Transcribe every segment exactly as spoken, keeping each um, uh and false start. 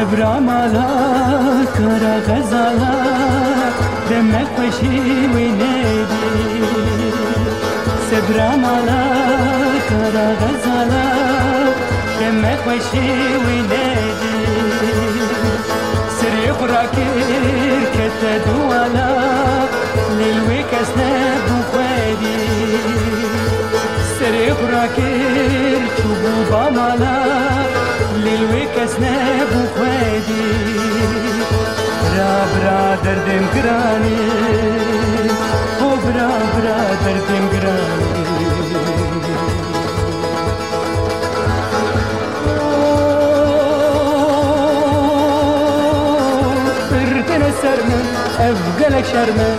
سبرا مالا کرا غزالا دمك خوشی وینیدی سبرا مالا کرا غزالا دمك خوشی وینیدی سری خوراکیر کت دوالا لیلوی کس نبو خویدی سری خوراکیر چوبو با مالا لیلوی کس نبو خویدی برا برا دردم گرانی او برا برا دردم گرانی برتن سرمه افقلك شرمه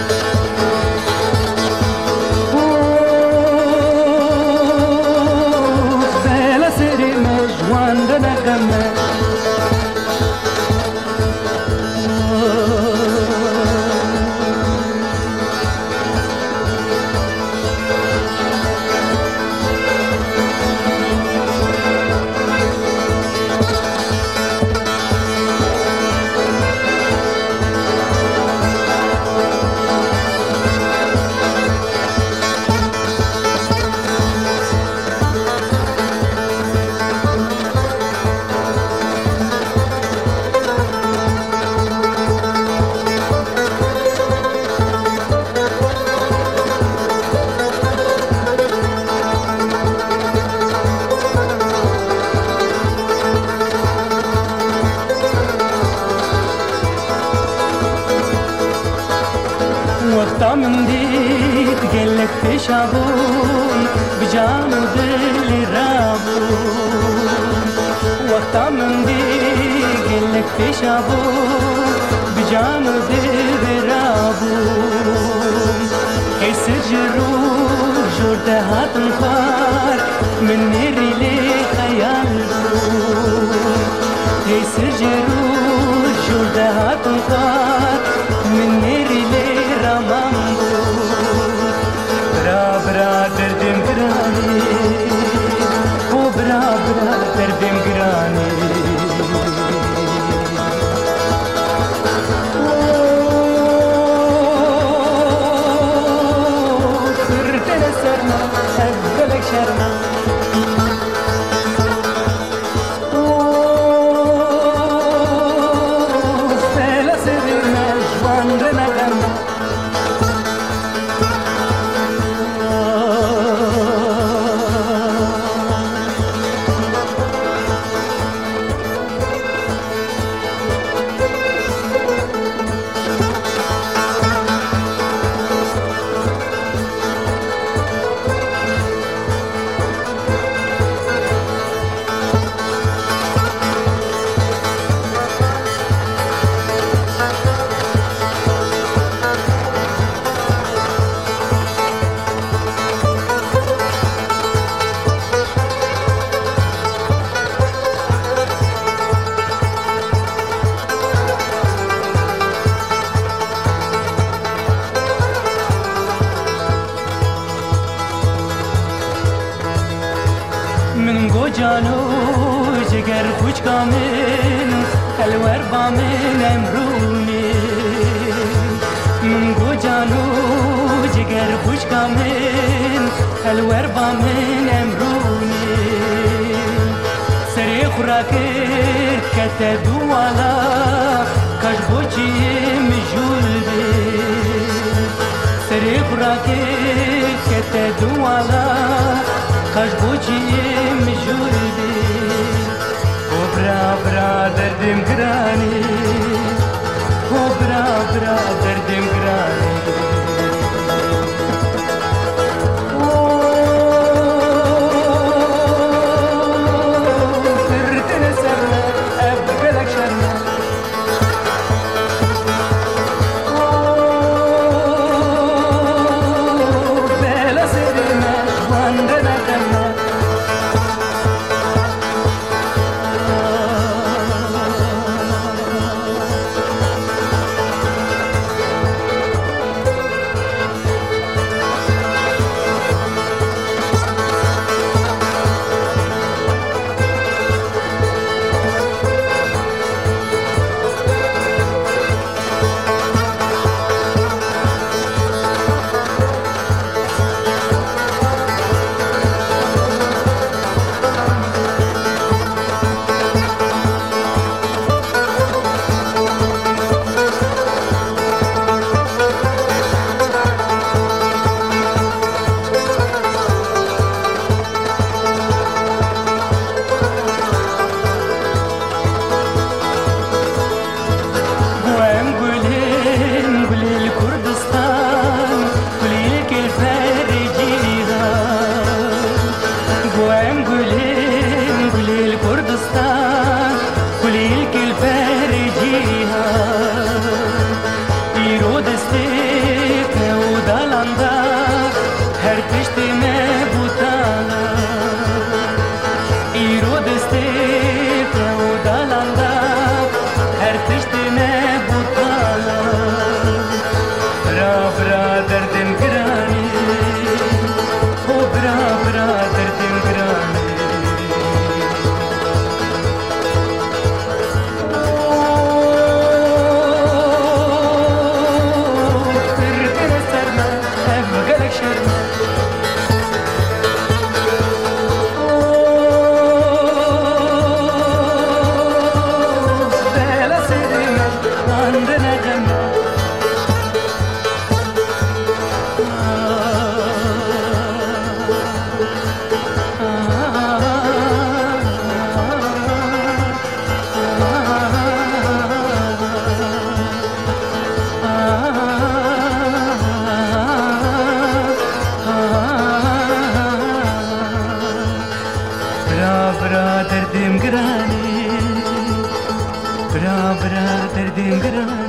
وقتا من ديت قلك تشابون بجان ودلي رابون وقتا من ديت قلك تشابون بجان ودلي رابون كي سجرو جورد هاتن خوار من نيري لي خيال بون كي سجرو جورد هاتن خوار من نيري لي برا برا دردم گرانی او برا برا دردم گرانی سرتن سرما افضلك شرما سلا سرنا جوان رنا غنا من گو جانو جگر خوش کامن الور بامن امرونی من گو جانو جگر خوش کامن الور بامن امرونی سری خوراکر کت دوالا کاش بوچی مجول بی سری خوراکر کت دوالا کاش بوچی مجول بی او برا برا دردم گرانی او برا برا دردم گرانی سرتن سرنا افقلك شرنا بلا سرنا جوان رنا غنا برایم گلیم گلیل کردستان گلیل کل پر جیهان ایرو دستیت نو دالاندا هر پشتی me butana ایرو دستیت نو دالاندا هر پشتی me butana برا برا دردم گرانی او برا برا دردم گرانی Bra bra derdim grani, bra bra derdim grani.